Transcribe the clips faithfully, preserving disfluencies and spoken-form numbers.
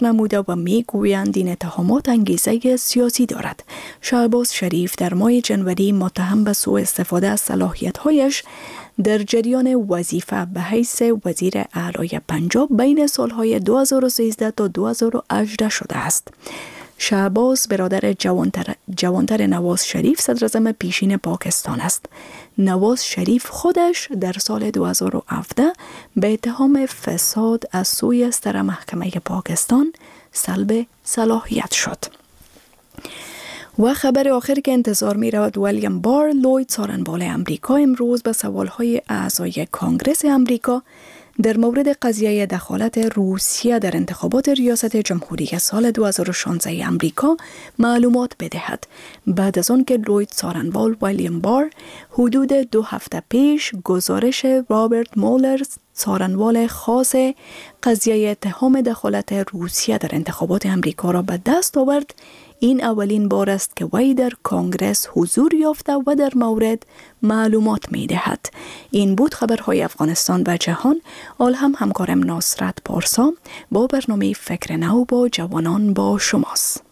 نموده و می گویند این اتهامات انگیزه سیاسی دارد. شهباز شریف در ماه جنوری متهم به سوء استفاده از صلاحیت‌هایش در جریان وظیفه به حیث وزیر اعلی پنجاب بین سالهای دو هزار و سیزده تا دو هزار و هجده شده است. شهباز برادر جوانتر, جوانتر نواز شریف صدر اعظم پیشین پاکستان است. نواز شریف خودش در سال دو هزار و هفده به اتهام فساد از سوی ستر محکمه پاکستان سلب صلاحیت شد. و خبر آخر که انتظار می رود ولیم بار لوید سارنوال امریکا امروز به سوالهای اعضای کانگرس امریکا در مورد قضیه دخالت روسیه در انتخابات ریاست جمهوری سال دو هزار و شانزده امریکا معلومات بدهد. بعد از آن که لوید سارنوال ولیم بار حدود دو هفته پیش گزارش رابرت مولر سارنوال خاص قضیه اتهام دخالت روسیه در انتخابات امریکا را به دست آورد، این اولین بار است که وی در کانگرس حضور یافته و در مورد معلومات می دهد. این بود خبرهای افغانستان و جهان. آل هم همکارم ناصرت پارسا با برنامه فکر نو با جوانان با شماست.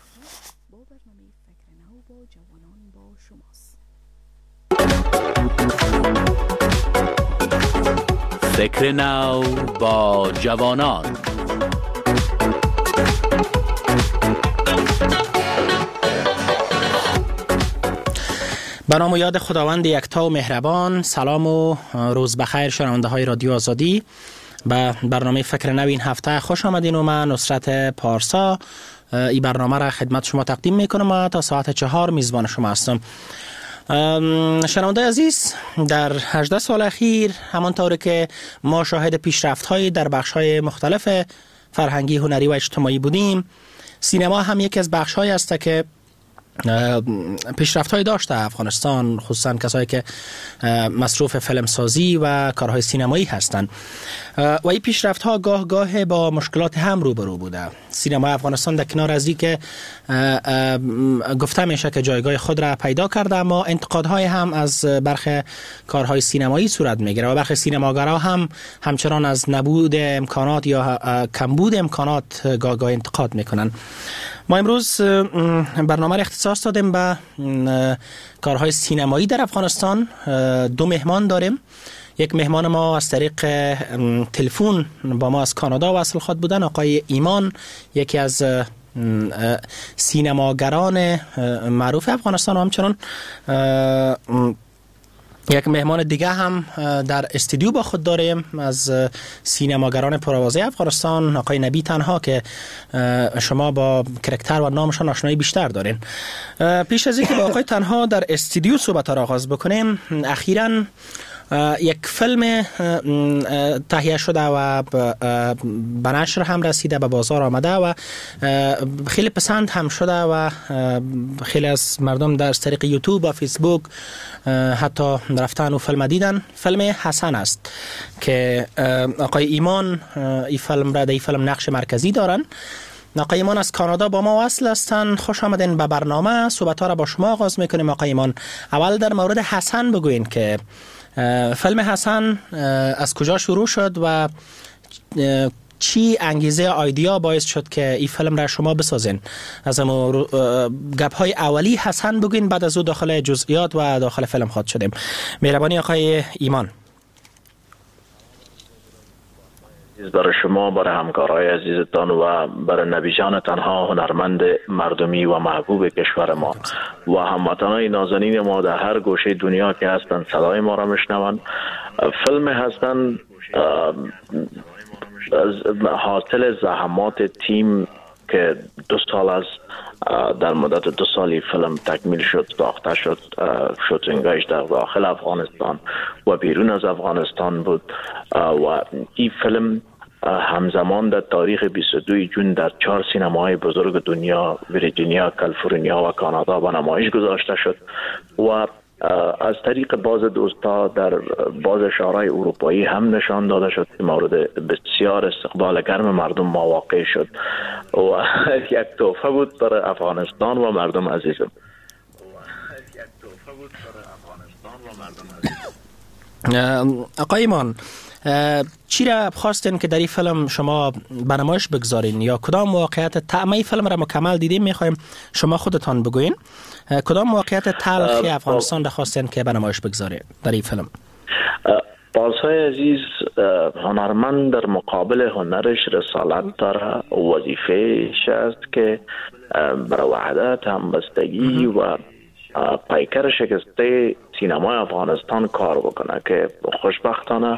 فکر نو با جوانان. به نام و یاد خداوند یکتا و مهربان. سلام و روز بخیر شنونده های رادیو آزادی. به برنامه فکر نو این هفته خوش آمدین و من نصرت پارسا این برنامه را خدمت شما تقدیم میکنم و تا ساعت چهار میزبان شما هستم. شنونده عزیز، در هجده سال اخیر همانطور که ما شاهد پیشرفت های در بخش های مختلف فرهنگی، هنری و اجتماعی بودیم، سینما هم یکی از بخش های است که پیشرفت های داشته افغانستان، خصوصا کسایی که مصروف فیلم سازی و کارهای سینمایی هستند و این پیشرفت ها گاه گاه با مشکلات هم روبرو بوده. سینما افغانستان در کنار از این که گفته میشه که جایگاه خود را پیدا کرده، اما انتقادهای هم از برخی کارهای سینمایی صورت میگیره و برخی سینماگرها هم همچنان از نبود امکانات یا کمبود امکانات گاه گاه انتقاد میکنن. ما امروز برنامه را اختصاص دادیم به کارهای سینمایی در افغانستان. دو مهمان داریم. یک مهمان ما از طریق تلفن با ما از کانادا وصل خواهد بودن، آقای ایمان، یکی از سینماگران معروف افغانستان و همچنان یک مهمان دیگه هم در استودیو با خود داریم از سینماگران پرآوازه افغانستان، آقای نبی تنها که شما با کرکتر و نامشان آشنایی بیشتر دارین. پیش از اینکه با آقای تنها در استودیو صحبت را آغاز بکنیم، اخیراً یک فیلم تهیه شده و به نشر هم رسیده، به بازار آمده و خیلی پسند هم شده و خیلی از مردم در طریق یوتیوب و فیسبوک حتی رفتن و فیلم دیدن. فیلم حسن است که آقای ایمان این فیلم را در این فیلم نقش مرکزی دارن. آقای ایمان از کانادا با ما وصل هستن. خوش آمدین به برنامه. صحبت ها را با شما آغاز میکنیم. آقای ایمان، اول در مورد حسن بگوین که فیلم حسن از کجا شروع شد و چی انگیزه آیدیا باعث شد که این فیلم را شما بسازین؟ از امو گپ های اولی حسن بگوین، بعد از او داخل جزئیات و داخل فیلم خواهد شدیم. مهربانی آقای ایمان. برای شما، برای همکارای عزیزتان و برای نبی جان تنها، هنرمند مردمی و محبوب کشور ما و هموطنان نازنین ما در هر گوشه دنیا که هستند صدای ما را میشنوند. فیلم هستند حاصل زحمات تیم که دو سال از در مدت دو سالی فیلم تکمیل شد، ساخته شد، شوتینگش در داخل افغانستان و بیرون از افغانستان بود و این فیلم همزمان در تاریخ بیست و دو ژوئن در چهار سینماهای بزرگ دنیا، ویرجینیا، کالیفرنیا و کانادا به نمایش گذاشته شد و از طریق باز دوستا در باز شهرهای اروپایی هم نشان داده شد که مورد بسیار استقبال گرم مردم ما واقع شد و یک تحفه بود برای افغانستان و مردم عزیزم. آقای ایمان، چی را خواستین که در این فیلم شما به نمایش بگذارین یا کدام واقعیت تعمی فیلم را مکمل دیدیم میخوایم شما خودتان بگوین کدام واقعیت تلخی افغانستان را خواستین که به نمایش بگذارین در این فیلم؟ پارسای عزیز هنرمند در مقابل هنرش رسالت داره، وظیفهش است که برای وحدت، همبستگی و پیکر شکسته سینمای افغانستان کار بکنه که خوشبختانه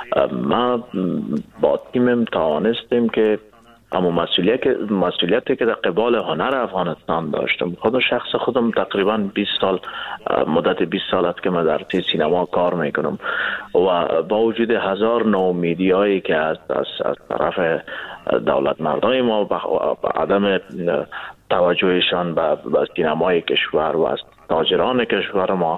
ما با تیمم توانستیم که اما مسئولیت مسئولیتی که در قبال هنر افغانستان داشتم، خود شخص خودم تقریبا بیست سال مدت بیست سال است که من در تی سینما کار میکنم و با وجود هزار ناامیدی هایی که از از, از طرف دولت مردای ما و عدم توجهشان به سینمای کشور و از تاجران کشور ما،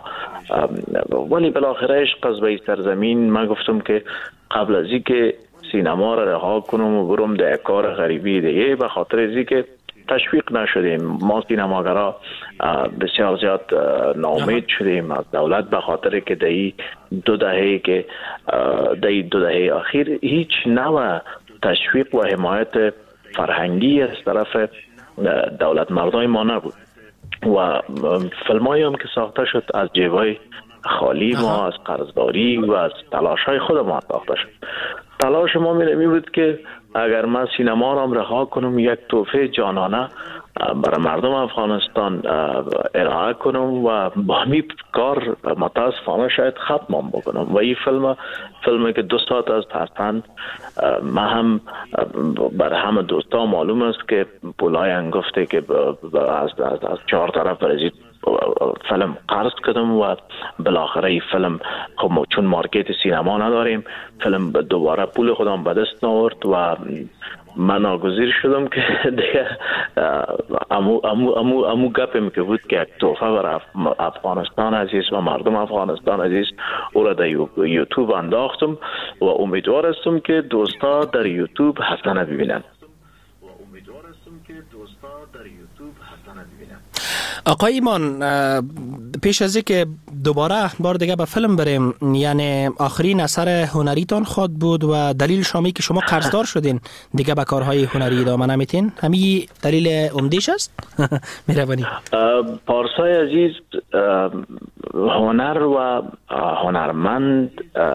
ولی بالاخره عشق از به سرزمین من گفتم که قبل از اینکه سینما را رها کنم و برم در کار غریبی دیگه، به خاطر از اینکه تشویق نشدیم ما سینماگرا بسیار زیاد ناامید شدیم از دولت، به خاطر که در دو دهه که در دو دهه اخیر هیچ نوع تشویق و حمایت فرهنگی از طرف دولت مردای ما نبود و فیلمایی هم که ساخته شد از جیبای خالی ما، از قرضداری و از تلاش های خود ما ساخته شد. تلاش ما می بود که اگر من سینما را رها کنم یک تحفه جانانه برای مردم افغانستان ارائه کنم و با همین کار متاسفانه شاید ختمم بکنم و این فیلم فیلمی که دو ساعت از هستند، ما هم برای همه دوستا معلوم است که پولای انگفته که از, از, از چهار طرف برزید فیلم قرض کردم و بالاخره این فیلم خب چون مارکت سینما نداریم فیلم دوباره پول خودم به دست نآورد و من ناگزیر شدم که دیگه امو امو امو امو گپم که بود که یک تحفه برای افغانستان عزیز و مردم افغانستان عزیز او را در یوتیوب انداختم و امیدوار هستم که دوستا در یوتیوب حسنه ببینن. آقای ایمان، پیش از اینکه دوباره بار دیگه به فیلم بریم، یعنی آخرین اثر هنریتان خود بود و دلیل شامی که شما قرضدار شدین دیگه به کارهای هنری ادامه نمیتین، همین دلیل عمده‌اش است؟ مهربانی. پارسای عزیز، هنر و هنرمند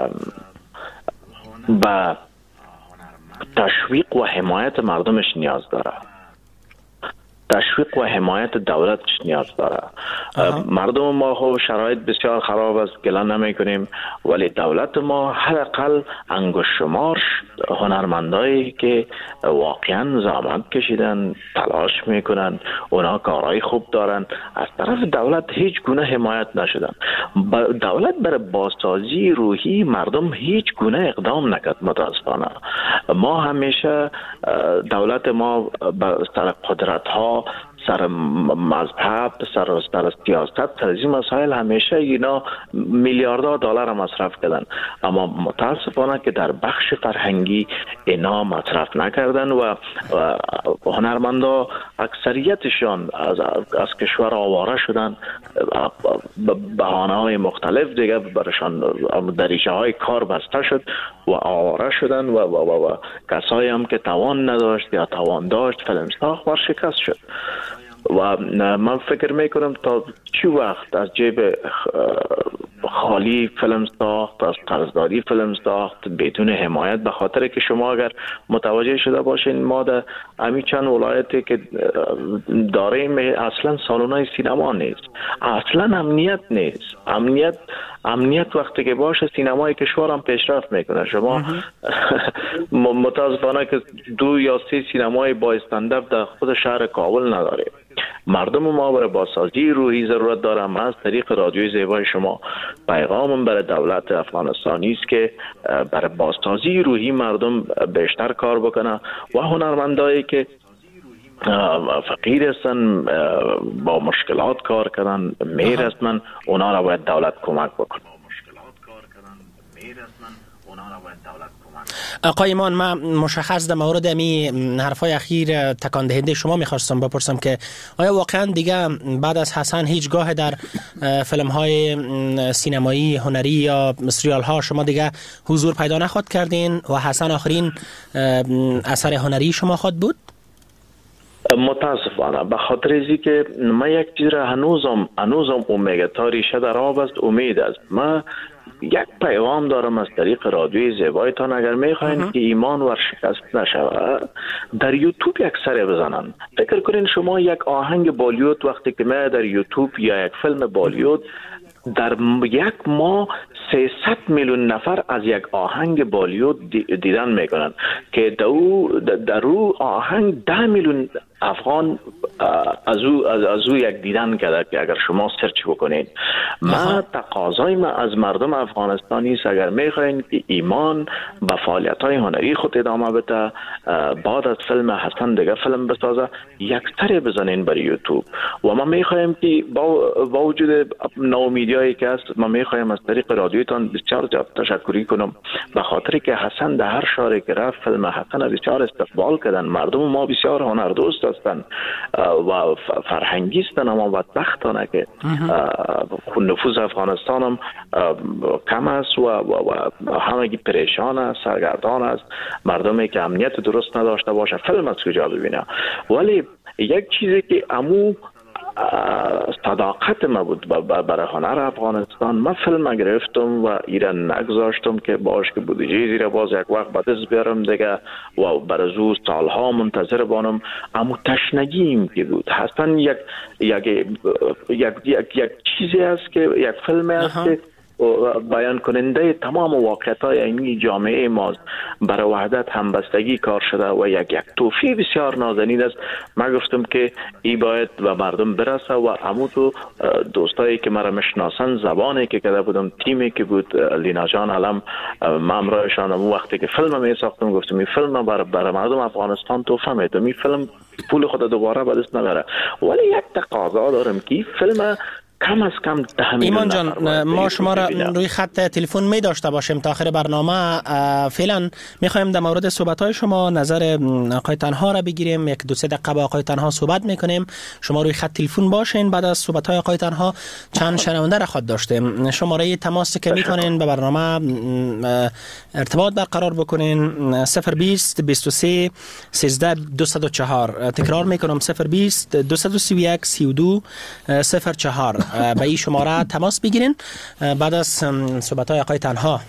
به تشویق و حمایت مردمش نیاز داره، تشویق و حمایت دولتش نیاز داره. مردم ما خب شرایط بسیار خراب است، گله نمی کنیم، ولی دولت ما حداقل انگشت شمار هنرمندایی که واقعا زحمت کشیدن، تلاش میکنن، اونا کارهای خوب دارن، از طرف دولت هیچ گونه حمایت نشدن. دولت برای بازسازی روحی مردم هیچ گونه اقدام نکرد. متاسفانه ما همیشه دولت ما به سر قدرت ها، سر مذهب، سر سر سیاست، سر این مسائل همیشه اینا میلیاردها دلار مصرف کردن، اما متاسفانه که در بخش فرهنگی اینا مصرف نکردن و هنرمندا اکثریتشان از از کشور آواره شدن، بهانه‌های مختلف دیگه برشان دریچه های کار بسته شد و آواره شدن و, و, و, و کسایی هم که توان نداشت یا توان داشت فیلم ساخت ورشکست شد. و من فکر میکنم تا چی وقت از جیب خالی فیلم ساخت، از قرضداری فیلم ساخت بدون حمایت، به خاطر که شما اگر متوجه شده باشین ما در همین چند ولایتی که داریم اصلا سالن‌های سینما نیست، اصلا امنیت نیست. امنیت امنیت وقتی که باشه سینمای کشور هم پیشرفت میکنه. شما متاسفانه که دو یا سه سینمای با استنداپ در خود شهر کابل نداره. مردم ما برای بازسازی روحی ضرورت داره. من از طریق رادیوی زیبای شما پیغامم برای دولت افغانستانی است که برای بازسازی روحی مردم بیشتر کار بکنه و هنرمندایی که فقیر هستن، با مشکلات کار کردن، میر هستن، اونا را باید دولت کمک بکنه. آقای ایمان، من مشخص در مورد امی حرفای اخیر تکان دهنده شما میخواستم بپرسم که آیا واقعا دیگه بعد از حسن هیچگاه در فیلم های سینمایی هنری یا سریال ها شما دیگه حضور پیدا نخواد کردین و حسن آخرین اثر هنری شما خود بود؟ متاسفانه به خاطر ازی که من یک چیز را هنوزم هنوزم امید تا ریشه در آب است، امید است. من یک پیغام دارم از طریق رادیوی زیبایتان، اگر میخواین که ایمان ورشکست نشود در یوتیوب یک سر بزنن. فکر کنین شما یک آهنگ بالیوود وقتی که من در یوتیوب یا یک فیلم بالیوود در یک ماه سیصد میلیون نفر از یک آهنگ بالیوود دیدن میکنن که در او آهنگ ده میلیون افغان از او از او یک دیدن کرده که اگر شما سرچ بکنید. ما تقاضای ما از مردم افغانستانی است اگر میخواین که ایمان به فعالیت‌های هنری خود ادامه بده، بعد از فیلم حسن دیگه فیلم بسازه، یک سر بزنین بر یوتیوب. و ما میخوایم که با وجود ناامیدیایی که است، ما میخوایم از طریق رادیوتان بسیار تشکری کنم به خاطر که حسن در هر شهری که رفت فیلم حسن بسیار استقبال کردن. مردم ما بسیار هنردوست هستند و فرهنگی هستند، اما بدبختانه که نفوذ افغانستان هم کم است و, و, و همگی پریشان است، سرگردان است. مردمی که امنیت درست نداشته باشه فیلم از کجا ببینه؟ ولی یک چیزی که امو صداقت ما بود برای هنر افغانستان، من فیلم گرفتم و ایران نگذاشتم که باش که بودجه زیر باز یک وقت بعد از بیارم دیگه و برای زو سالها منتظر بانم. اما تشنگیم که بود حسن یک یک یک یک, یک چیزی است که یک فیلم است که بیان کننده تمام واقعیت‌های اینی جامعه ماست. برای وحدت همبستگی کار شده و یک یک توفیق بسیار نازنین است. من گفتم که این باید و مردم برسه و همون تو دوستایی که مرا میشناسن، زبانی که کده بودم، تیمی که بود، لینا جان علم، مامرایشان، اون وقتی که فیلم می ساختم گفتم این فیلم برای برای مردم افغانستان توفیق میدم، این فیلم پول خود دوباره به دست نبره. ولی یک تقاضا دارم که فیلم کم از کم ده ایمان جان، ما شما را روی خط تلفن می داشته باشیم تا آخر برنامه. فعلا می خواهیم در مورد صحبت های شما نظر آقای تنها را بگیریم. یک دو سه دقیقه با آقای تنها صحبت میکنیم. شما روی خط تلفن باشین. بعد از صحبت های آقای تنها چند شنونده را خود داشتیم. شماره تماس که میکنین به برنامه ارتباط برقرار بکنین صفر بیست بیست و سه سیزده دویست و چهار. تکرار میکنم صفر بیست دویست و سی و یک سی و دو صفر چهار. به این شماره تماس بگیرین. بعد از صحبت های آقای تنها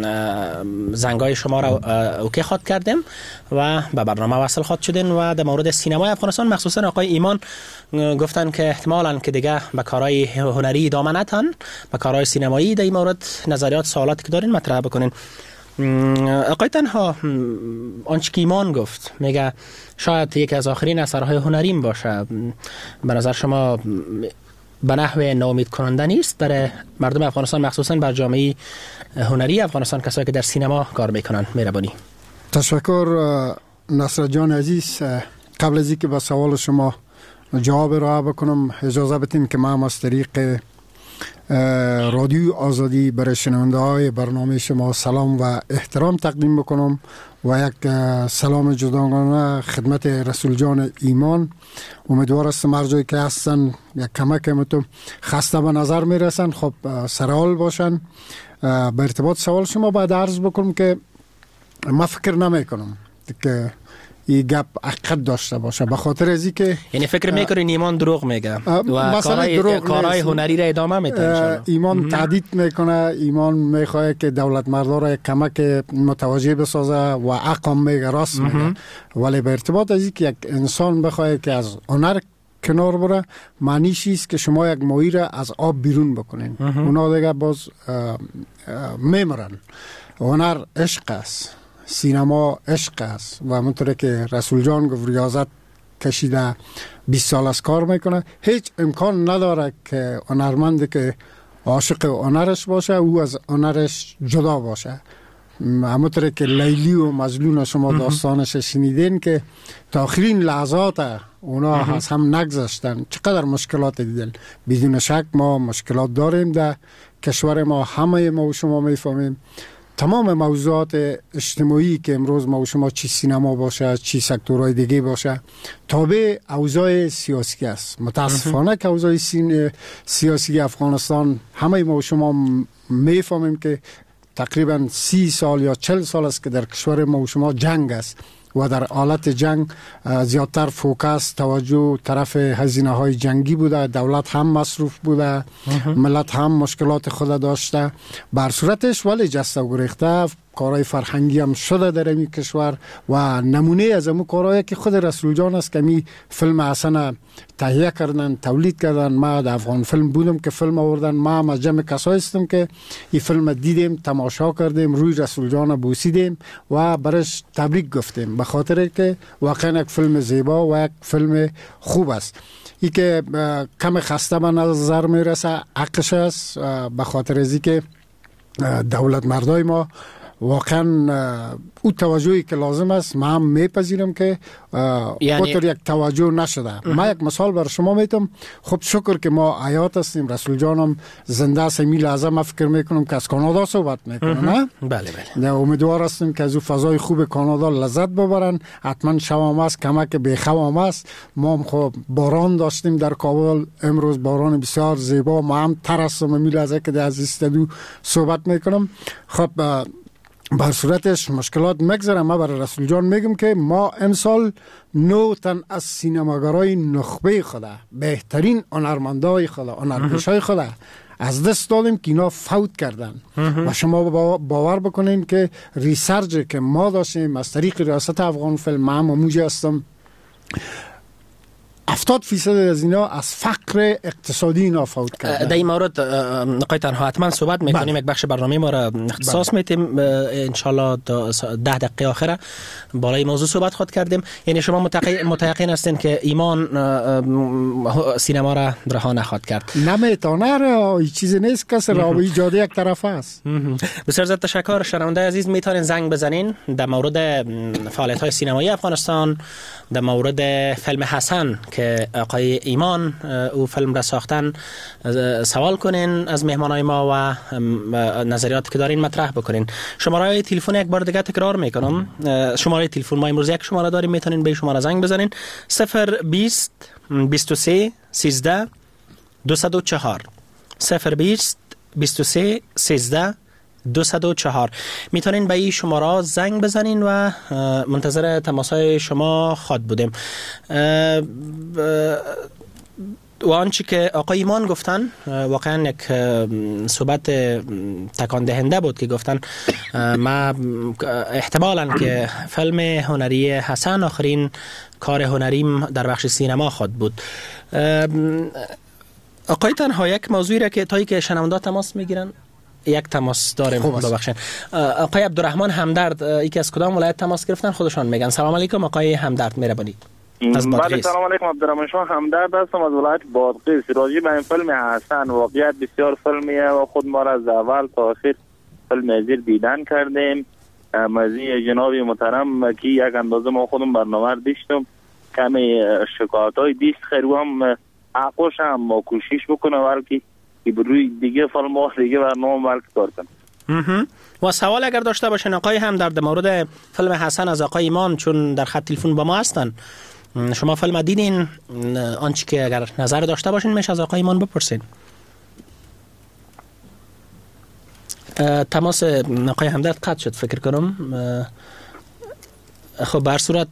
زنگای شما را اوکی خواد کردیم و به برنامه وصل خواد شدین و در مورد سینمای افغانستان مخصوصا آقای ایمان گفتن که احتمالاً که دیگه به کارهای هنری ادامه ندن، به کارهای سینمایی در این مورد نظریات سوالاتی که دارین مطرح بکنین. آقای تنها، آنچه که ایمان گفت میگه شاید یکی از آخرین اثرهای هنریم باشه، به نظر شما به نحو ناامید کننده نیست برای مردم افغانستان، مخصوصا بر جامعه هنری افغانستان، کسایی که در سینما کار میکنن؟ مهربانی. تشکر نصر جان عزیز. قبل از اینکه به سوال شما جواب را بکنم، اجازه بدین که من از طریق رادیو آزادی برای شنونده های برنامه شما سلام و احترام تقدیم بکنم و یک سلام جداگانه خدمت رسول جان ایمان. امیدوار است مرجایی که هستن یک کمک متو خسته به نظر میرسن، خب سرحال باشن. به ارتباط سوال شما باید عرض بکنم که من فکر نمی کنم که این گپ حقیقت داشته باشه، به خاطر ازی که یعنی فکر میکنین ایمان دروغ میگه و کارهای کارهای هنری را ادامه میده. ایمان تهدید میکنه، ایمان میخواه که دولت مردار را کمک متوجه بسازه و حقم میگه، راست میگه. ولی به ارتباط ازی که یک انسان بخواه که از هنر کنار بره، معنیش است که شما یک ماهی را از آب بیرون بکنین. اونا دیگه باز میمرن. هنر عشق است، سینما عشق است و همونطوره که رسول جان گفت ریاضت کشیده بیست سال از کار میکنه. هیچ امکان نداره که هنرمند که عاشق هنرش باشه او از هنرش جدا باشه. همونطوره که لیلی و مجنون شما داستانش شنیدین که تا آخرین لحظات اونا از هم نگذاشتن، چقدر مشکلات دیدن. بدون شک ما مشکلات داریم در کشور ما، همه ما و شما میفهمیم. تمام موضوعات اجتماعی که امروز ما و شما چی سینما باشه چی سکتورهای دیگه باشه تابع اوضاع سیاسی است. متاسفانه که اوضاع سیاسی افغانستان همه ما و شما میفهمیم که تقریبا سی سال یا چل سال است که در کشور ما و شما جنگ است و در حالت جنگ زیادتر فوکس توجه طرف هزینه های جنگی بوده، دولت هم مصروف بوده، ملت هم مشکلات خود داشته، بر صورتش ولی جسته و گریخته کارهای فرهنگی هم شده در این کشور و نمونه از امو کارهایی که خود رسول جان است که می فیلم حسن تهیه کردن تولید کردن. ما در افغان فیلم بودم که فیلم آوردن، ما هم از جمع کسایی هستم که این فیلم دیدیم، تماشا کردیم، روی رسول جان بوسیدیم و برش تبریک گفتیم به خاطر که واقعا یک فیلم زیبا و یک فیلم خوب است. ای که کم خسته به نظر میرسه حقش است به خاطر ازی که دولت مردای ما واقعا او توجهی که لازم است ما هم میپذیرم که یعنی اونطور یک توجه نشده. ما یک مثال بر شما میتم. خب شکر که ما حیات هستیم، رسول جانم زنده است. می لحظه ما فکر میکنم که از کانادا صحبت میکنه نه؟ بله بله. امیدوار هستیم که از او فضای خوب کانادا لذت ببرن. حتما شوام است کمک بیخوام است. ما هم خب باران داشتیم در کابل امروز، باران بسیار زیبا. ما هم ترسم می لحظه که از استودیو صحبت میکنم. خب بر صورتش مشکلات مگذره. ما برای رسول جان میگم که ما امسال نو تن از سینماگرای نخبه خوده، بهترین هنرمندای خوده، هنرپیشای خوده از دست دادیم که اینا فوت کردن. و شما باور بکنین که ریسرچ که ما داشتیم از طریق ریاست افغان فیلم، من موجه هستم، هفتاد فیصد از اینا از فقر اقتصادی اینا فوت کردن. در این مورد نقای تنها حتما صحبت میکنیم. یک بخش برنامه ما را اختصاص میتیم انشالله ده دقیقه آخره بالای موضوع صحبت خود کردیم. یعنی شما متیقن هستین که ایمان سینما را رها نخواهد کرد؟ نمیتونه را، چیزی نیست کس را به ایجاده یک طرف است. بسیار زیاد تشکر. شنونده عزیز میتونین زنگ بزنین در مورد فعالیت های سینمایی افغانستان، در مورد فیلم حسن که آقای ایمان او فیلم را ساختن سوال کنین از مهمانای ما و نظریاتی که دارین مطرح بکنین. شماره تلفن یک بار دیگه تکرار میکنم. شماره تلفن ما امروز یک شماره داریم، میتونین به شماره زنگ بزنین. صفر بیست بیست و سه سیزده دویست و چهار صفر بیست بیست و سه سیزده دویست و چهار. میتونین به این شماره زنگ بزنین و منتظر تماسهای شما خواد بودیم. و آنچه که آقای ایمان گفتن واقعا یک صحبت تکان دهنده بود که گفتن ما احتمالاً که فیلم هنری حسن آخرین کار هنریم در بخش سینما خواد بود. آقای تنها یک موضوعی را که تایی که شنونده تماس میگیرن یک تماس داریم. ببخشید آقای عبدالرحمن همدرد یکی از کدام ولایت تماس گرفتن خودشان میگن. سلام علیکم آقای همدرد، مهربانی. بله سلام علیکم، عبدالرحمن شما همدرد هستم از ولایت بادغیس. راجع به این فیلم حسن واقعیت بسیار فیلمیه و خود ما را از اول تا آخر فیلم ازیر دیدن کردیم. مزی جناب محترم که یک اندازه ما خودم برنامه دیشتم کمی شکایت های دیست خیرو هم حقوش هم ما کوشش بکنه بلکه که بروی دیگه فیلم ها دیگه برنامه بلکه کار کنم. و سوال اگر داشته باشین آقای هم در مورد فیلم حسن از آقای ایمان، چون در خط تلفن با ما هستن، شما فیلم دیدین، آنچه که اگر نظر داشته باشین میشه از آقای ایمان بپرسین. تماس آقای همدرد قطع شد فکر کنم. خب بر صورت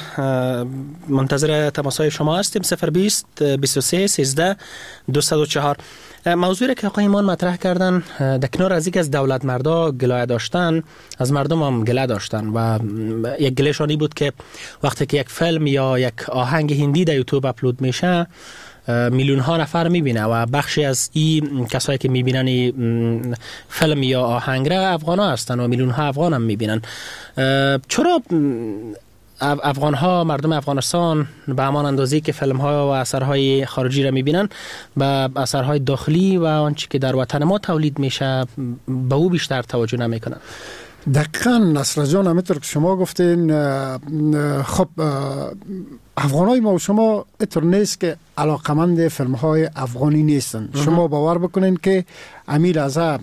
منتظر تماسهای شما هستیم. صفر بیست بیست و سه سیزده دویست و چهار. موضوعی که آقای ایمان مطرح کردن در کنار از اینکه از دولت مردا گله داشتن، از مردم هم گله داشتن و یک گلهشانی بود که وقتی که یک فیلم یا یک آهنگ هندی در یوتیوب اپلود میشه میلیون ها نفر میبینه و بخشی از این کسایی که میبینن این فیلم یا آهنگ را افغان ها هستن و میلیون ها افغان هم میبینن. چرا افغان ها، مردم افغانستان به همان اندازه‌ای که فیلم ها و اثرهای خارجی را میبینن به اثرهای داخلی و آنچه که در وطن ما تولید میشه به او بیشتر توجه نمیکنن؟ دقیقاً نصر جان، همینطور که شما گفتین، خب افغانای ما و شما اینطور نیست که علاقمند فیلم های افغانی نیستن. شما باور بکنین که امیر از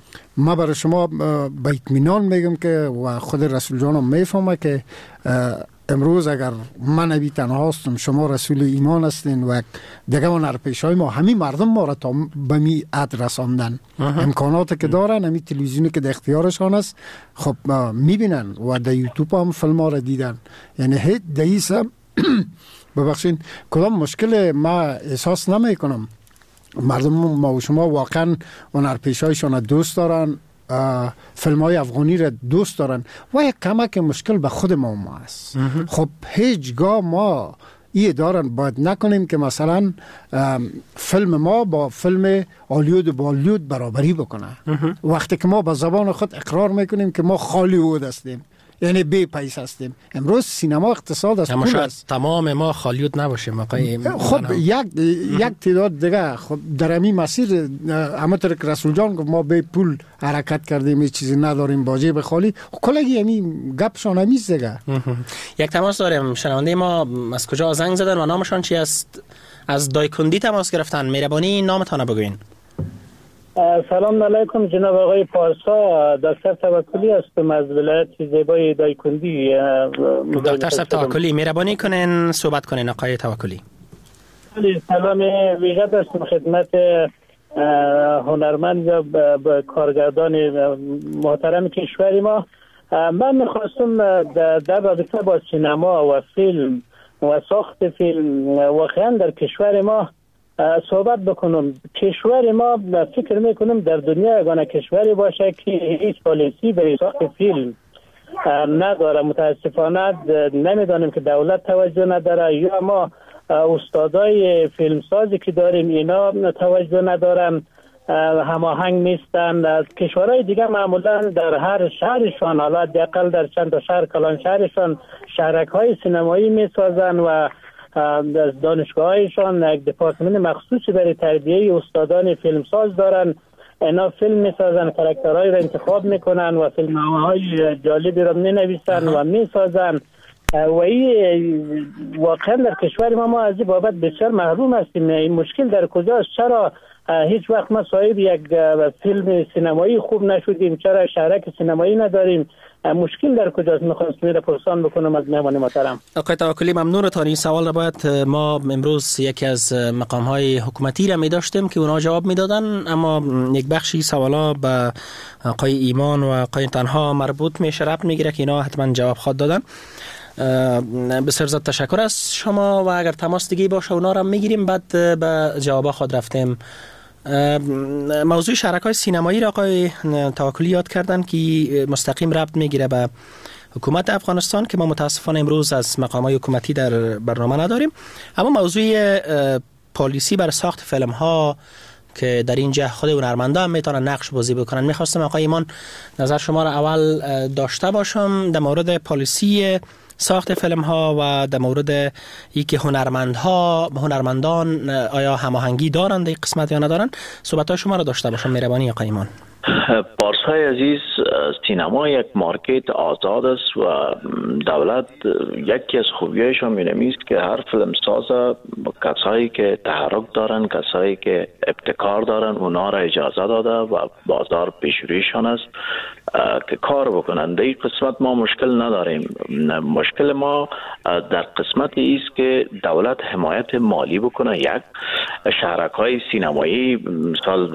ما برای شما به اطمینان میگم که و خود رسول جانم میفهمه که امروز اگر من نبی تنها هستم، شما رسول ایمان هستین و دیگه اون ارپیشای ما همین مردم ما را تا به می اد رساندن. امکاناتی که دارن، همین تلویزیونی که در اختیارشان است، خب میبینن و در یوتیوب هم فیلم ها را دیدن. یعنی هیچ دیسه ببخشین کدام مشکل ما احساس نمی کنم. مردم ما و شما واقعا اون ارپیشایشان دوست دارن، فیلم های افغانی را دوست دارن و یک کمک مشکل به خود ما ما است. خب هیچگاه ما این دارن باید نکنیم که مثلا فیلم ما با فیلم هالیوود و بالیوود برابری بکنه. وقتی که ما با زبان خود اقرار میکنیم که ما هالیوود هستیم، یعنی بی پیس هستیم. امروز سینما اقتصاد است، پول است. تمام ما خالیوت نباشیم آقای. خب یک یک تعداد دیگه خب در همین مسیر همونطور که رسول جان گفت ما بی پول حرکت کردیم، هیچ چیزی نداریم، باجه به خالی. کلگی همین گپشان همیز دیگه. یک تماس داریم، شنونده ما از کجا زنگ زدن و نامشان چی است؟ از دایکندی تماس گرفتن. مهربانی نامتان بگوین. سلام علیکم جناب آقای پارسا، دکتر توکلی هستم از ولایت زیبای دایکندی. دکتر صاحب توکلی، مهربانی کنین صحبت کنین آقای توکلی. سلام ویژه داشتم خدمت هنرمند یا کارگردان محترم کشوری ما. من میخواستم در رابطه با سینما و فیلم و ساخت فیلم واقعا در کشور ما صحبت بکنم. کشور ما فکر میکنم در دنیا یگانه کشوری باشه که هیچ پالیسی برای ساخت فیلم نداره. متاسفانه نمیدانیم که دولت توجه نداره یا ما استادای فیلمسازی که داریم اینا توجه ندارن، هماهنگ نیستن. از کشورهای دیگه معمولا در هر شهرشان، حالا حداقل در چند تا شهر کلان شهرشان، شهرک های سینمایی میسازن و از دانشگاهایشان یک دپارتمان مخصوصی برای تربیه استادان فیلمساز دارن. اینا فیلم میسازن، کاراکترهایی را انتخاب میکنن و فیلمنامه‌های جالبی را مینویسن و میسازن. و این واقعا در کشور ما ما از این بابت بسیار محروم هستیم. این مشکل در کجاست؟ چرا هیچ وقت ما صاحب یک فیلم سینمایی خوب نشدیم؟ چرا شهرک سینمایی نداریم؟ مشکل در کجاست؟ میخواستم این را پرسان بکنم از مهمان محترم. آقای توکلی ممنونتان. این سوال را باید ما امروز یکی از مقام های حکومتی را می داشتیم که اونا جواب میدادن، اما یک بخشی سوالا به آقای ایمان و آقای تنها مربوط میشه، ربط میگیره که اینا حتما جواب خواد دادن. بسیار زیاد تشکر از شما و اگر تماس دیگه باشه اونا را میگیریم، بعد به جواب خود رفتیم. موضوع شرکای سینمایی را آقای توکلی یاد کردن که مستقیم ربط میگیره به حکومت افغانستان که ما متاسفانه امروز از مقامات حکومتی در برنامه نداریم. اما موضوع پالیسی بر ساخت فیلم ها که در اینجا خود هنرمندا هم میتونن نقش بازی بکنن، میخواستم آقای ایمان نظر شما را اول داشته باشم در مورد پالیسی ساخت فیلم ها و در مورد اینکه هنرمندها هنرمندان آیا هماهنگی دارند در قسمت یا ندارند. صحبت های شما را داشته باشم. مهربانی آقای ایمان. پارسای عزیز، سینما یک مارکت آزاد است و دولت یکی از خوبیایش هم اینمی است که هر فیلمساز کسایی که تحرک دارن، کسایی که ابتکار دارن، اونا را اجازه داده و بازار پیشرویشان است که کار بکنن. در این قسمت ما مشکل نداریم. مشکل ما در قسمت است که دولت حمایت مالی بکنه. یک شهرک‌های سینمایی، مثال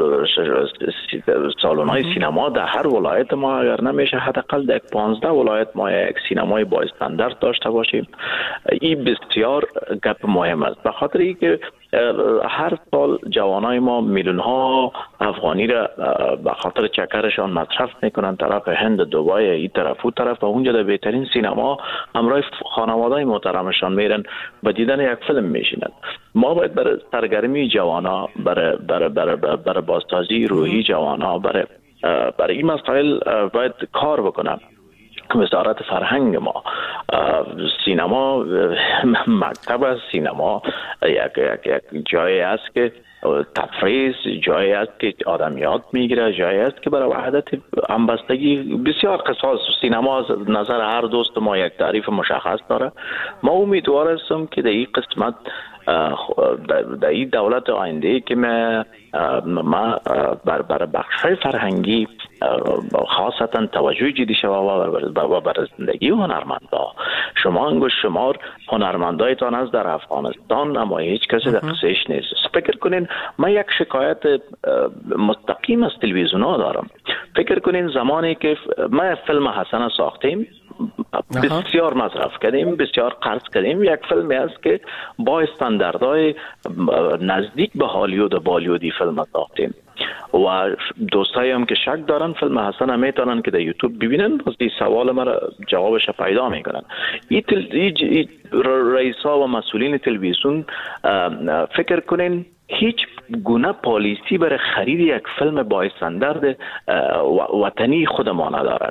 سالن‌های سینما در هر ولایت ما اگر نمیشه حداقل در پانزده ولایت ما یک سینمای با استاندارد داشته باشیم. این بسیار گپ مهم است، به خاطر اینکه هر سال جوانای ما میلیون ها افغانی را به خاطر چکرشان مصرف میکنن طرف هند، دبی، این طرف و طرف و اونجا در بهترین سینما همراه خانواده‌های محترمشان میرن و دیدن یک فیلم میشینن. ما باید برای سرگرمی جوانا، برای برای برای برای بازسازی روحی جوانا، برای برای این مسائل باید کار بکنم. وزارت فرهنگ ما، سینما مکتب است، سینما یک یک یک جایی است که تفریح، جایی است که آدم یاد میگیره، جایی است که برای وحدت همبستگی بسیار قصاص. سینما از نظر هر دوست ما یک تعریف مشخص داره. ما امیدوار هستم که در این قسمت در این دولت آینده ای که ما ما بر بر بخش‌های فرهنگی خاصتا توجه جدی شود و بر زندگی هنرمندا. شما انگوش شمار هنرمندایتان از در افغانستان اما هیچ کسی در قصهش نیست. فکر کنین من یک شکایت مستقیم از تلویزیون‌ها دارم. فکر کنین زمانی که ما فیلم حسن ساختیم بسیار مصرف کردیم، بسیار خرج کردیم. یک فیلمی است که با استانداردهای نزدیک به هالیوود و بالیوودی فیلم ساختیم و دوستایی هم که شک دارن فیلم حسن هم میتونن که در یوتیوب ببینن، پس این سوال ما جوابش پیدا میکنن. این تل... رئیسا و مسئولین تلویزیون فکر کنین هیچ گونه پالیسی برای خرید یک فیلم با استاندارد وطنی خود ما ندارن.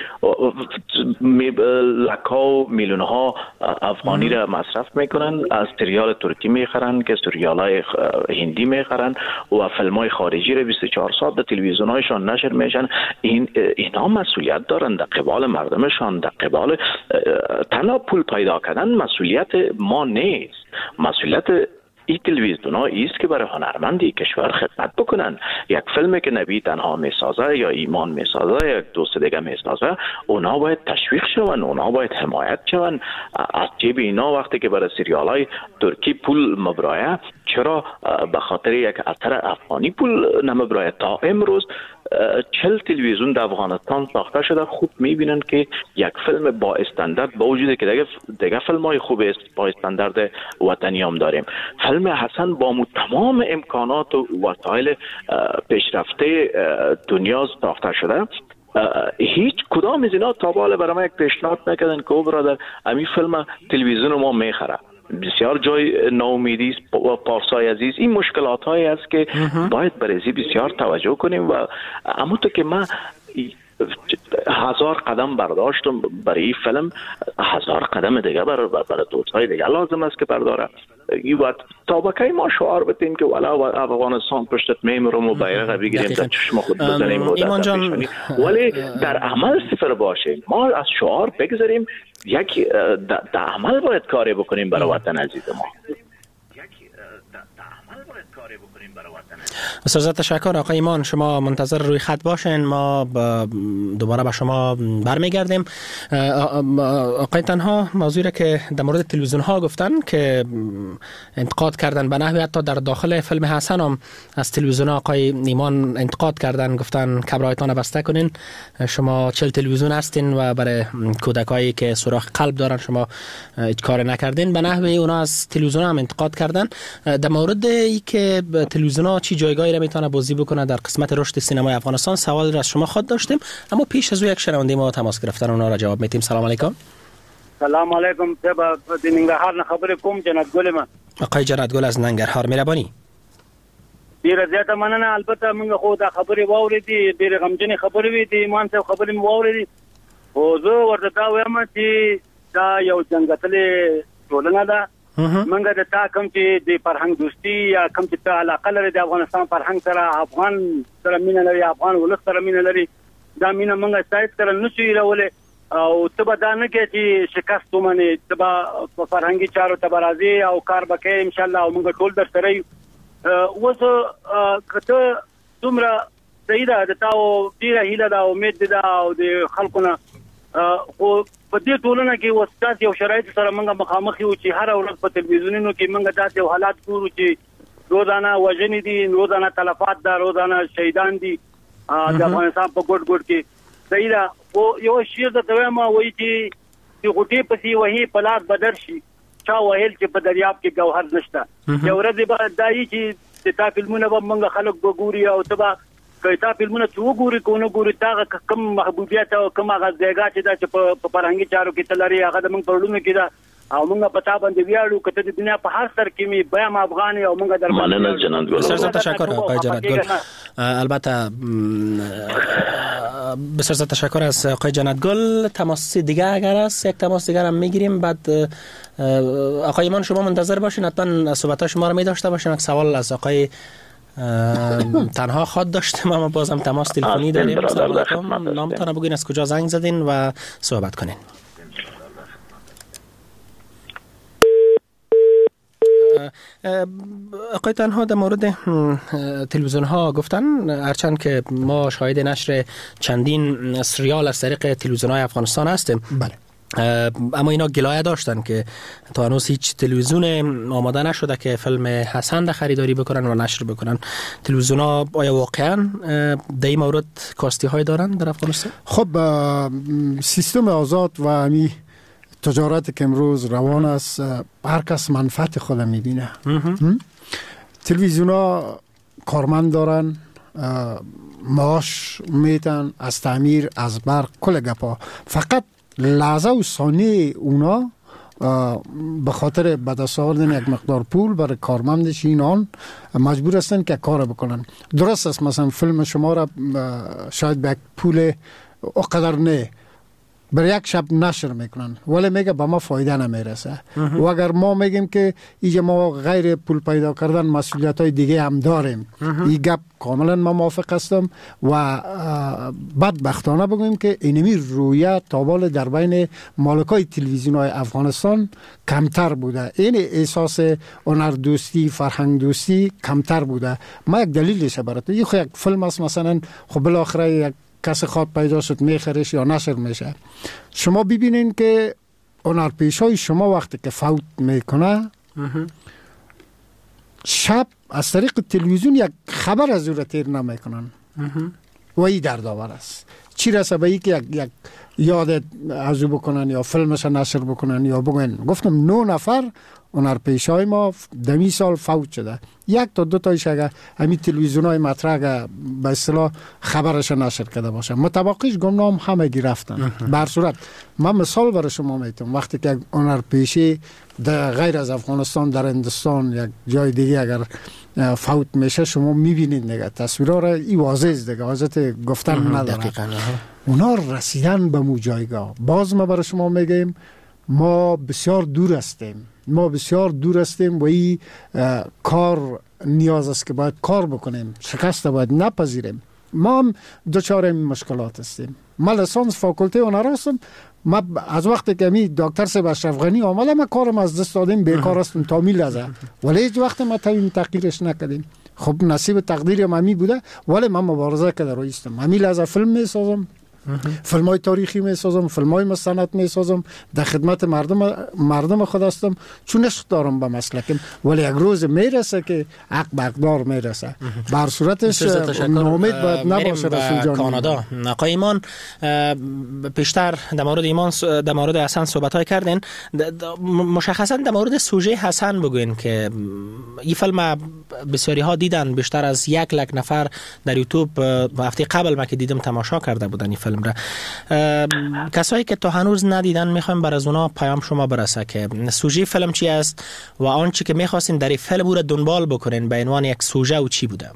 لکاو میلیون ها افغانی را مصرف میکنن، از سریال ترکی میخرن که سریال های هندی میخرن و فیلم های خارجی را بیست و چهار ساعت در تلویزیون هایشان نشر میشن. این اینا مسئولیت دارن در قبال مردمشان، در قبال تنها پول پیدا کردن مسئولیت ما نیست. مسئولیت این تلویزیون ها ایست که برای هنرمندی کشور خدمت بکنن. یک فیلمی که نبی تنها میسازه یا ایمان میسازه یا یک دوست دیگه میسازه، اونا باید تشویق شون، اونا باید حمایت شون. از جیب اینا وقتی که برای سریال های ترکی پول مبرایه، چرا به خاطر یک اثر افغانی پول نمبرایه؟ تا امروز چل تلویزیون در افغانستان ساخته شده، خوب میبینن که یک فیلم با استاندارد، با وجودی که دیگه دیگه فیلم های خوب است با استاندارد وطنی هم داریم. فیلم حسن با تمام امکانات و وسایل پیشرفته دنیا ساخته شده، هیچ کدام از اینا تا بالا برای ما یک پیشنهاد نکردن که او برادر امی فیلم تلویزیون ما میخره. بسیار جای ناامیدی است و پارسای عزیز. این مشکلات هایی است که باید برای بسیار توجه کنیم و اما تو که من هزار قدم برداشتم برای این فیلم، هزار قدم دیگه برای برای دوستای دیگه لازم است که برداره. این وقت طبقه ما شعار بتیم که والا افغانستان پشتت میمرم و بیرق بگیریم در چشم خود بزنیم ولی در عمل صفر باشیم. ما از شعار بگذاریم، یک در عمل باید کاری بکنیم برای وطن عزیز ما. بسیار زیاد تشکر آقای ایمان. شما منتظر روی خط باشین، ما دوباره به شما برمیگردیم. آقای تنها موضوعی که در مورد تلویزیون ها گفتن که انتقاد کردن به نحوی حتی در داخل فیلم حسن هم از تلویزیون آقای ایمان انتقاد کردن، گفتن کبرایتان بسته کنین، شما چل تلویزیون هستین و برای کودکایی که سوراخ قلب دارن شما هیچ کار نکردین. به نحوی اونا از تلویزیون هم انتقاد کردن. در مورد ای که تلویزیون ها چی جایگاهی را میتونه بازی بکنه در قسمت رشد سینمای افغانستان سوال را از شما خود داشتیم، اما پیش از او یک شنونده ما تماس گرفتن، اونا را جواب میدیم. سلام علیکم. سلام علیکم. تبا د ننګرهار خبر کوم جنت ګل ما. آقای جنت ګل از ننګرهار، مهرباني. ډیره زیاته مننه. البته موږ خو دا خبرې واورېدې، ډیره غمجنې خبرې وې، د ایمان صاحب خبرې مې واورېدې. خو زه ورته دا وایم چې دا یو جنګتلې ټولنه ده. منګه د تا کوم چې د فرهنګ دوستي یا کوم چې ته علاقه لري د افغانستان فرهنګ سره، افغان سره مینه لري، افغان ولس سره مینه لري، دا مینه منګه سایت سره نشي راولې او ته به دا نه کې چې شکست ومنې، ته به په فرهنګي چارو ته به راځې او کار به کوې انشاءالله او موږ ټول در سره یو. اوس که ته دومره صحیح ده، د تا ډېره هیله ده، امید ده او د خلکو نه، خو په دې ټولنه کې اوس داسې یو شرایط سره موږ مخامخ یو چې هره ورځ په تلویزیونونو کې موږ داسې یو حالات ګورو چې روزانه وژنې دي، روزانه تلفات ده، روزانه شهیدان دي د افغانستان په ګوټ ګوټ کې. صحیح ده. خو یو شعر درته وایم وایي چې د غوټې پسې وهي په لاس به درشي، چا ویل چې په دریاب کې ګوهر نشته. یو ورځ به دا وي چې د تا فلمونه به موږ خلک به ګوري او ته به که تا فلمونه چې وګوري که ونه ګوري تا کوم محبوبیت او کوم هغه ځایګاه چې دا چې په فرهنګي چارو کې ته لرې هغه د موږ په وړاندې کې ده او موږ په تا باندې ویاړو که ته د دنیا په هر سر کې مې بیم افغان او موږ در مننه جناب ګل. بسیار تشکر آقای جناب گل. البته بسیار تشکر از آقای جناب گل. تماس دیگه اگر است یک تماس دیگه هم میگیریم. بعد آقای ایمان شما منتظر باشین، حتما صحبت شما رو می داشته باشین. یک سوال از آقای تنها خود داشتم اما بازم تماس تلفنی داریم. سلام علیکم. نامتان بگین، از کجا زنگ زدین و صحبت کنین. آقای تنها در مورد تلویزیون ها گفتن، هرچند که ما شاهد نشر چندین سریال از طریق تلویزیون های افغانستان هستیم، بله، اما اینا گلایه داشتن که تا هنوز هیچ تلویزیون آماده نشده که فیلم حسن را خریداری بکنن و نشر بکنن. تلویزیون ها آیا واقعا در این مورد کاستی های دارن در افغانستان؟ خب سیستم آزاد و همی تجارت که امروز روان است، هر کس منفعت خود میبینه. تلویزیون ها کارمند دارن، معاش میتن، از تعمیر، از برق، کل گپا. فقط لحظه و ثانیه اونا به خاطر به دست آوردن یک مقدار پول برای کارمندش اینان مجبور هستن که کار بکنن. درست است مثلا فیلم شما را شاید به پول اقدر نه برای یک شب نشر میکنن، ولی میگه به ما فایده نمیرسه. و اگر ما میگیم که اینجا ما غیر پول پیدا کردن مسئولیت های دیگه هم داریم، این گپ کاملا ما موافق هستم. و بدبختانه بگویم که اینمی رویه تابال در بین مالکای تلویزیون های افغانستان کمتر بوده، این احساس هنر دوستی، فرهنگ دوستی کمتر بوده. ما یک دلیلش برات، این خو یک فیلم است مثلا، خب بالاخره یک کسی خواد پیدا شد میخرش یا نشر میشه. شما ببینین که هنرپیشای شما وقتی که فوت میکنه شب از طریق تلویزیون یک خبر از او را تیر نمیکنن و این دردآور است. چی رسه به این که یک, یک یاد از او بکنن یا فیلمش نشر بکنن یا بگن. گفتم نه نفر هنرپیشای ما دمی سال فوت شده، یک تا دو تایش اگه همین تلویزیون های مطرح به اصطلاح خبرش نشر کرده باشه، متباقیش گمنام همه گرفتن. بر صورت من مثال برای شما میتونم، وقتی که هنرپیشه در غیر از افغانستان در هندوستان یک جای دیگه اگر فوت میشه شما میبینید دیگه تصویرها را، این واضح است دیگه، حاجت گفتن نداره. اونا رسیدن به مو جایگاه. باز ما برای شما میگیم ما بسیار دور هستیم، ما بسیار دور هستیم و این کار نیاز است که باید کار بکنیم، شکست باید نپذیریم. ما هم دچار این مشکلات هستیم. ما لیسانس فاکولته هنر هستم، ما از وقتی که می دکتر صاحب اشرف غنی آمده ما کارم از دست دادیم، بیکار هستم تا می لحظه، ولی هیچ وقت ما تایم تغییرش نکردیم. خب نصیب تقدیر ما می بوده، ولی من مبارزه کرده رویستم. همین لحظه فیلم می سازم، فیلم های تاریخی می سازم، فیلم های مستند می سازم، در خدمت مردم مردم خود هستم، چون عشق دارم به مسلکم. ولی یک روز می رسه که حق به اقدار می رسه. بر صورتش ناامید باید نباشه. رسول جان کانادا آقای ایمان پیشتر در مورد ایمان در مورد حسن صحبت های کردین، مشخصا در مورد سوژه حسن بگوین که این فیلم بسیاری ها دیدن، بیشتر از یک لک نفر در یوتیوب هفته قبل ما که دیدم تماشا کرده بودن این فیلم را. کسایی که تا هنوز ندیدن میخوایم بر از اونا پیام شما برسه که سوژه فیلم چی است و آنچه که میخواستین در این فیلم رو دنبال بکنین به عنوان یک سوژه و چی بوده.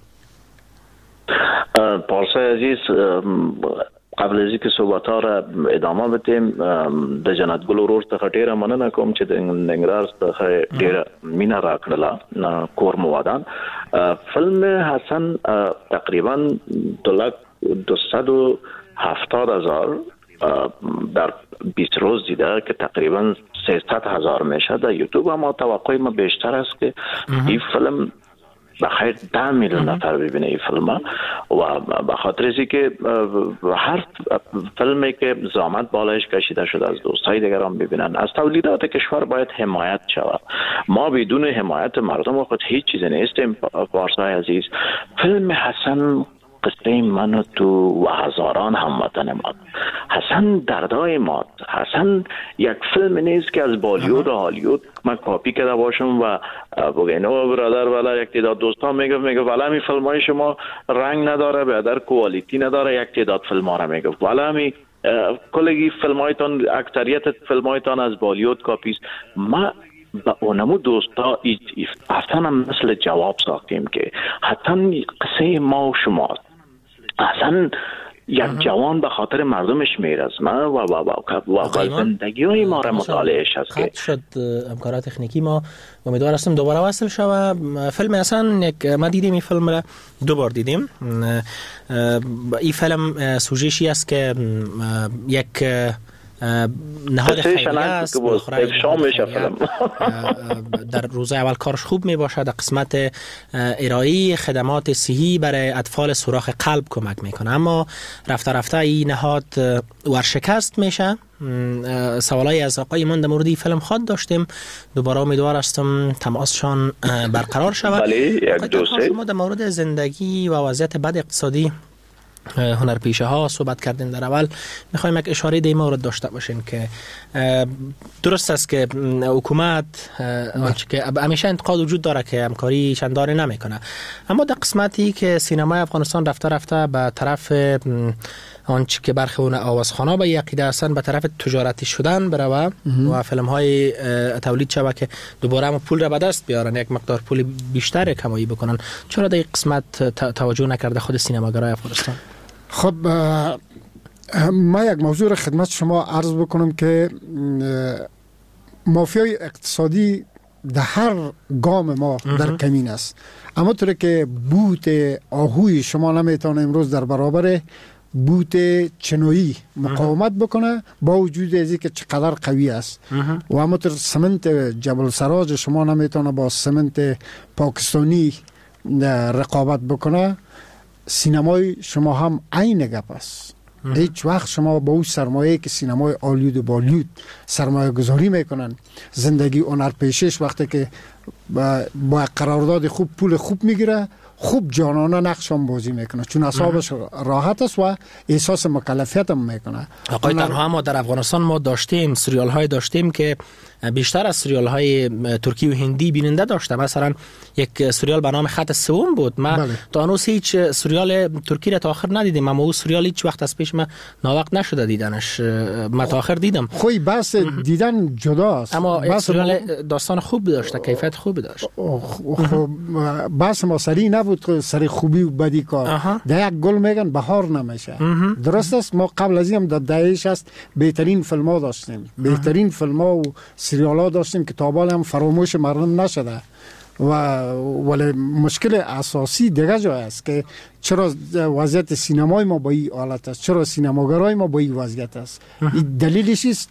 پارسا عزیز، قبل از اینکه صحبت ها را ادامه بدیم د جنت ګل ورور څخه ډیره مننه کوم چې د ننګرهار څخه ډیره مینه راکړله کور مو ودان. فیلم حسن تقریبا دویست و هفتاد هزار در بیست روز دیده که تقریبا سیصد هزار میشه. در یوتیوب هم توقع ما بیشتر است که این فیلم بخیر ده میلیون نفر ببینه این فیلم و به خاطر ازی که هر فیلمی که زحمت بالایش کشیده شده از دوستای دیگران ببینن، از تولیدات کشور باید حمایت شود. ما بدون حمایت مردم خود هیچ چیزی نیستیم. پارسای عزیز، فیلم حسن قصه من و تو و هزاران هموطن ما. حسن دردای ما. حسن یک فیلم نیست که از بالیوود و هالیوود من کاپی کرده باشم و بگین او برادر والا یک تعداد دوستان میگه میگه والا می فیلم های شما رنگ نداره، برادر کوالیتی نداره، یک تعداد فیلم ها را میگه والا می کلگی فیلم هایتان اکثریت فیلم هایتان از بالیوود کاپی است. ما با اونمو دوستا اصلا هم مثل جواب ساختیم که حتی قصه ما و شما اصلا یک جوان به خاطر مردمش میرزمه و و و و زندگی های ما را مطالعهش هست که شد امکانات تکنیکی ما امیدوار هستم دوباره وصل شود. فیلم اصلا یک ما دیدیم این فیلم را دو بار دیدیم. این فیلم سوژه‌شی است که یک نهاد خیریه است، افشا میشه فیلم در روزهای اول کارش خوب می باشد، در قسمت ارائه خدمات صحی برای اطفال سوراخ قلب کمک میکنه، اما رفته رفته این نهاد ورشکست میشه. سوالایی از آقای ایمان در مورد این فیلم خواهد داشتیم، دوباره امیدوار هستم تماسشان برقرار شود. بله یک دو سه شما در مورد زندگی و وضعیت بد اقتصادی هنرپیشه ها صحبت کردین در اول، میخوایم یک اشاره در این مورد داشته باشین که درست است که حکومت که همیشه انتقاد وجود داره که همکاری چندانی نمیکنه، اما در قسمتی که سینمای افغانستان رفته رفته به طرف آنچه که برخی اون آوازخانه به عقیده هستن به طرف تجارتی شدن بروه و فیلم های تولید شوه که دوباره هم پول را به دست بیارن، یک مقدار پول بیشتر کمایی بکنن، چرا در این قسمت توجه نکرده خود سینماگرای افغانستان؟ خب ما یک موضوع را خدمت شما عرض بکنم که مافیای اقتصادی در هر گام ما در کمین است، اما طوری که بوت آهوی شما نمیتونه امروز در برابر بوت چنویی مقاومت بکنه با وجود ازی که چقدر قوی است و همونطور سمنت جبل سراج شما نمیتونه با سمنت پاکستانی رقابت بکنه. سینمای شما هم عین گپ است. هیچ وقت شما با اون سرمایه که سینمای هالیوود و بالیوود سرمایه گذاری میکنن، زندگی هنرپیشش وقتی که با قرارداد خوب پول خوب میگیره، خوب جانانه نقشم بازی میکنه، چون اعصابش راحت است و احساس مکلفیت هم میکنه. آقای تنها ما در افغانستان ما داشتیم سریال های داشتیم که بیشتر از سریال های ترکی و هندی بیننده داشته. مثلا یک سریال به نام خط سوم بود، ما بله. تا هنوز هیچ سریال ترکی را تا آخر ندیدیم، اما اون سریال هیچ وقت از پیش ما ناوقت نشده دیدنش، ما تا آخر دیدم. خوی بس دیدن جداست، اما یک سریال داستان خوب داشت، کیفیت خوب داشت. خب بس ما سری نبود سری خوبی و بدی کار. ده یک گل میگن بهار نمیشه. درست است، ما قبل از این در دهه است بهترین فیلم ها داشتیم، بهترین فیلم ها و سریال ها داشتیم که تا حالا هم فراموش مردم نشده. و ولی مشکل اساسی دیگه جای است که چرا وضعیت سینمای ما با این حالت است، چرا سینماگرای ما با این وضعیت است. این دلیلش است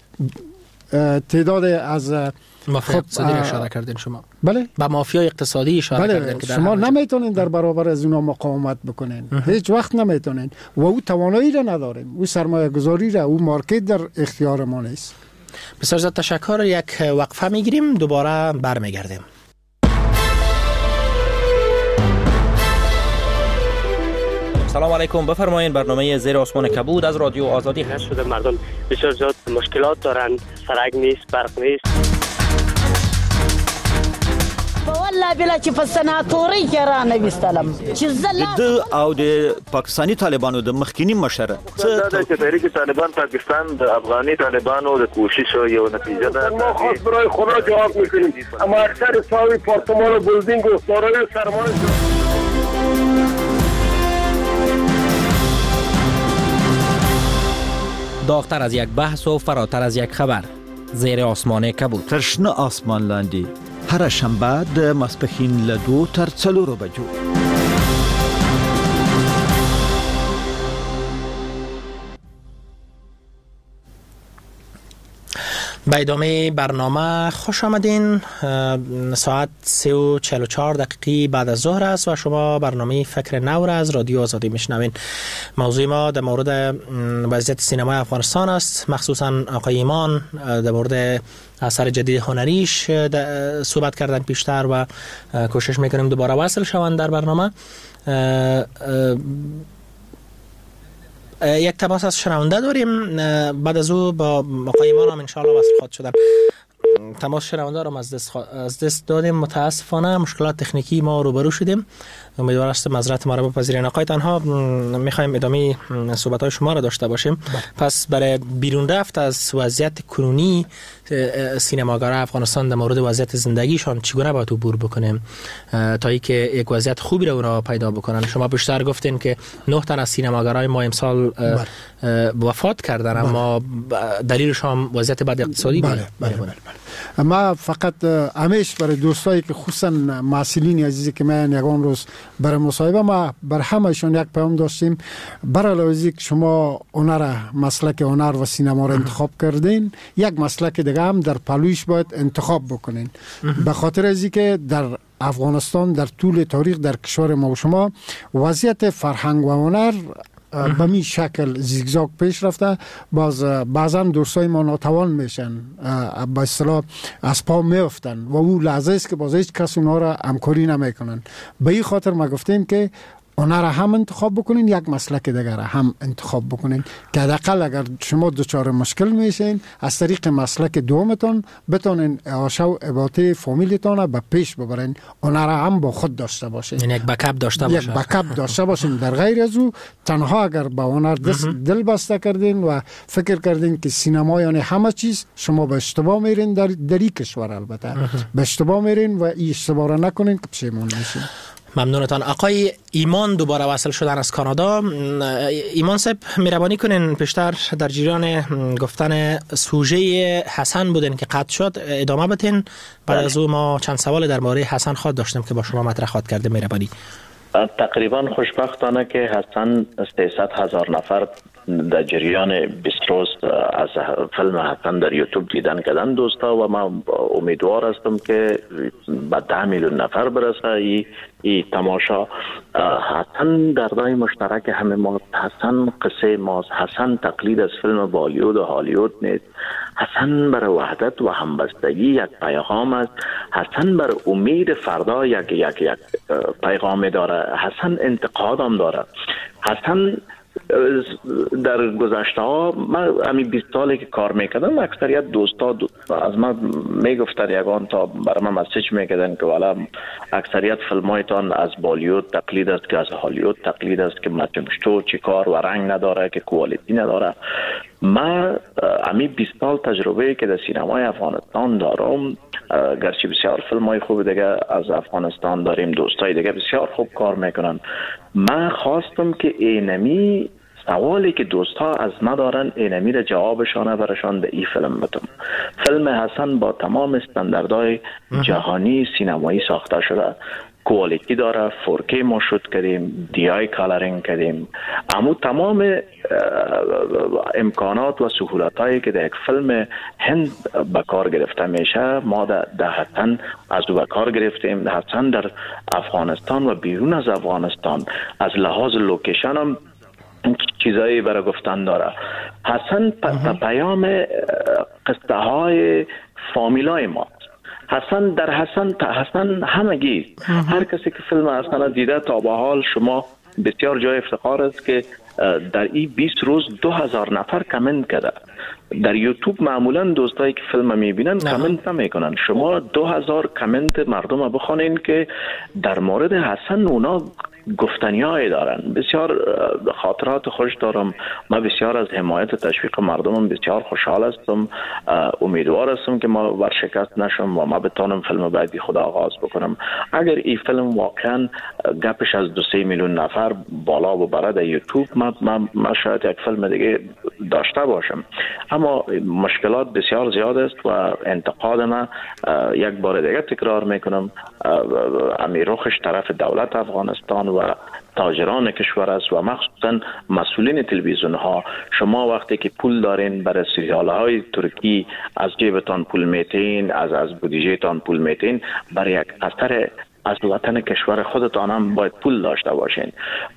تعداد از مافیا اقتصادی اشاره کردین شما. بله، با مافیای اقتصادی اشاره بله. کردین که شما نمیتونین در برابر از اونا مقاومت بکنین، هیچ وقت نمیتونین و او توانایی را نداریم، او سرمایه گذاری را، او مارکت در اختیار ما نیست. بسیار زیاد تشکر. یک وقفه میگیریم، دوباره برمیگردیم. سلام علیکم، بفرمایید. برنامه زیر آسمان کبود از رادیو آزادی هست. شده مردم بسیار زیاد مشکلات دارند، سرک نیست، برق نیست. والله بلا چې په سناتوري کې را نه وستلم چې زله د او د پاکستانی طالبانو د مخکینی مشره څه چې تحریک طالبان پاکستان د افغاني طالبانو د کوشش یو نتیجه ده. ما خاص برای خدا جواب میکنیم، اما اکثر ساوی پارتمان و بلدینگ و سارای سرمایه داغتر از یک بحث و فراتر از یک خبر، زیر آسمان کبود. ترشنه آسمان لاندی هر شنبه د ماسپښین له دو تر څلورو بجو. به ادامه برنامه خوش آمدین. ساعت سه و چهل و چهار دقیقی بعد از ظهر است و شما برنامه فکر نو را از رادیو آزادی میشنوین. موضوع ما در مورد وضعیت سینمای افغانستان است، مخصوصا آقای ایمان در مورد اثر جدید هنریش صحبت کردن پیشتر و کوشش میکنیم دوباره وصل شوند در برنامه. یک تماس از شنونده داریم، بعد از او با آقای ایمان هم انشاءالله وصل خواهد شدم. تماس شنونده رو از دست, از دست دادیم، متاسفانه مشکلات تکنیکی ما روبرو شدیم، امیدوار هستم معذرت ما را بپذیرین. آقای تنها میخوایم ادامه صحبت های شما را داشته باشیم. پس برای بیرون رفت از وضعیت کنونی سینماگرای افغانستان در مورد وضعیت زندگیشان چگونه باید عبور بکنیم تا اینکه یک وضعیت خوبی را اونا پیدا بکنن؟ شما بیشتر گفتین که نه تن از سینماگرای ما امسال وفات کردن، اما دلیلش هم وضعیت بد اقتصادی بله بله, بله, بله. ما فقط همیشه برای دوستایی که خصوصا معسولین عزیزی که من یگان روز برای مصاحبه ما بر همهشون یک پیام داشتیم، برای لحاظی که شما هنر مسلک هنر و سینما را انتخاب کردین، یک مسلک دیگه هم در پلویش باید انتخاب بکنین. به خاطر از که در افغانستان در طول تاریخ در کشور ما و شما وضعیت فرهنگ و هنر به می شکل زیگزاگ پیش رفته. باز بعضا دوستای ما ناتوان میشن، به اصطلاح از پا میافتن و او لحظه است که باز هیچ کس اونها را همکاری نمیکنن. به این خاطر ما گفتیم که هنر هم انتخاب بکنین، یک مسلک دیگر هم انتخاب بکنین که حداقل اگر شما دچار مشکل میشین از طریق مسلک دومتون بتونین آشا و اباطه فامیلتون به پیش ببرین. هنر هم با خود داشته باشین، یعنی یک بکاپ داشته باشین، یک بکاپ داشته باشین. در غیر از او تنها اگر با هنر دل بسته کردین و فکر کردین که سینما یعنی همه چیز، شما به اشتباه میرین. در دری کشور البته به اشتباه میرین و این اشتباه را نکنین که پشیمون میشین. ممنونتان. آقای ایمان دوباره وصل شدن از کانادا. ایمان صاحب مهربانی کنین پیشتر در جریان گفتن سوژه حسن بودن که قطع شد، ادامه بدین. بعد از او ما چند سوال در مورد حسن خواهد داشتیم که با شما مطرح خواهد کرده. مهربانی. تقریبا خوشبختانه که حسن سیصد هزار نفر در جریان بیست روز از فیلم حسن در یوتیوب دیدن کردن دوستا و من امیدوار هستم که به ده میلیون نفر برسه ای, ای تماشا. حسن در راه مشترک همه ما، حسن قصه ماست. حسن تقلید از فیلم بالیوود و هالیوود نیست. حسن برای وحدت و همبستگی یک پیغام است. حسن برای امید فردا یک یک یک پیغام داره. حسن انتقاد هم داره. حسن در گذشته ها، من همین بیست سالی که کار میکردم، اکثریت دوستا از من میگفتن یگان تا برای من مسیج میکردن که والا اکثریت فیلمایتان از بالیوود تقلید است که از هالیوود تقلید است، که مچمشتو چی کار و رنگ نداره، که کوالیتی نداره. من همین بیست سال تجربه که در سینمای افغانستان دارم، گرچه بسیار فیلم های خوب دیگه از افغانستان داریم، دوستای دیگه بسیار خوب کار میکنن، من خواستم که اینمی سوالی که دوست ها از ما دارن اینمی را جوابشانه برشان به این فیلم بدم. فیلم حسن با تمام استانداردهای جهانی سینمایی ساخته شده، کوالیتی داره، فور کی ما شوت کردیم، دی آی کالرینگ کردیم، اما تمام امکانات و سهولت هایی که در یک فیلم هند به کار گرفته میشه ما در حسن از او به کار گرفتیم. حسن در افغانستان و بیرون از افغانستان از لحاظ لوکیشن هم چیزایی برای گفتن داره. حسن پیام قصه های فامیلای ما. حسن در حسن حسن همگی، هر کسی که فیلم حسن دیده تا به حال شما بسیار جای افتخار است که در این بیست روز دو هزار نفر کامنت کرده. در یوتیوب معمولا دوستایی که فیلم میبینن کامنت نمیکنن. شما دو هزار کامنت مردم بخونین که در مورد حسن اونا گفتنیایی دارن. بسیار خاطرات خوش دارم. من بسیار از حمایت و تشویق مردمم بسیار خوشحال هستم. امیدوار هستم که ما ورشکست نشم و ما بتونم فیلم بعدی خود آغاز بکنم. اگر این فیلم واقعا گپش از دو سه میلیون نفر بالا و بره در یوتیوب، ما, ما, ما شاید یک فیلم دیگه داشته باشم. اما مشکلات بسیار زیاد است و انتقاد من یک بار دیگه تکرار میکنم، امیر رخش طرف دولت افغانستان و تاجران کشور است و مخصوصا مسئولین تلویزیون ها. شما وقتی که پول دارین برای سریال های ترکی از جیبتان پول میتین، از از بودجهتان پول میتین، برای یک اثر از وطن کشور خودتان هم باید پول داشته باشین.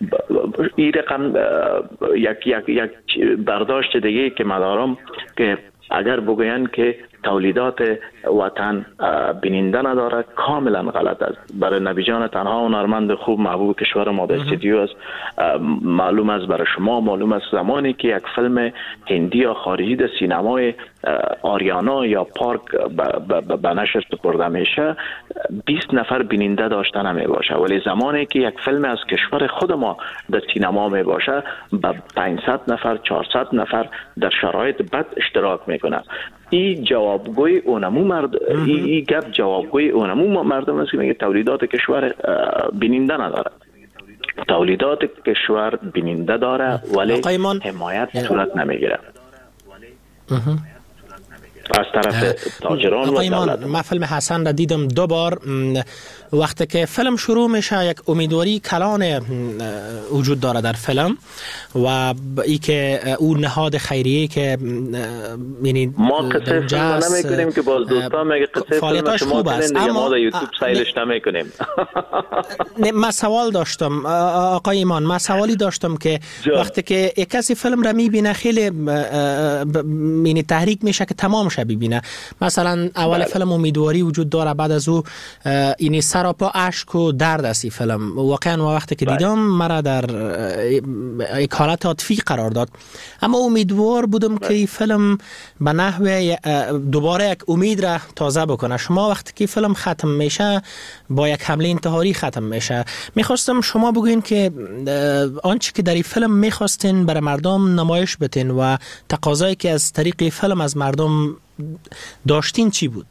این رقم یک یک یک برداشت دیگه که من دارم که اگر بگوین که تولیدات وطن بیننده نداره، کاملا غلط است. برای نبی جان تنها هنرمند خوب محبوب کشور ما در استودیو است. معلوم است برای شما، معلوم است زمانی که یک فیلم هندی یا خارجی در سینمای آریانا یا پارک به نشر سپرده میشه، بیست نفر بیننده داشته نمی باشه، ولی زمانی که یک فیلم از کشور خود ما در سینما می باشه به پانصد نفر چهارصد نفر در شرایط بد اشتراک میکنه. این جوابگوی اونمو مرد ای, ای گپ جوابگوی اونمو مردم است که میگه تولیدات کشور بیننده نداره. تولیدات کشور بیننده داره ولی حمایت صورت نمیگیره. از طرف تاجران و دولت. من فیلم حسن را دیدم دو بار. وقتی که فیلم شروع میشه یک امیدواری کلان وجود داره در فیلم و ای که اون نهاد خیریه که یعنی ما قصه فیلم نمیکنیم که باز دوستان میگه قصه فیلم شما کنین دیگه ما در یوتیوب سایلش نمیکنیم. من سوال داشتم آقای ایمان، من سوالی داشتم که وقتی که یک کسی فیلم را میبینه خیلی یعنی تحریک میشه که تمام شه ببینه. مثلا اول بله. فیلم امیدواری وجود داره، بعد از او یعنی سراپا اشک و درد است فیلم. واقعا وقتی که دیدم مرا در یک حالت عاطفی قرار داد، اما امیدوار بودم بله. که این فیلم به نحو دوباره یک امید را تازه بکنه. شما وقتی که فیلم ختم میشه با یک حمله انتحاری ختم میشه، میخواستم شما بگوین که آنچه که در این فیلم میخواستین برای مردم نمایش بتین و تقاضایی که از طریق فیلم از مردم داشتین چی بود؟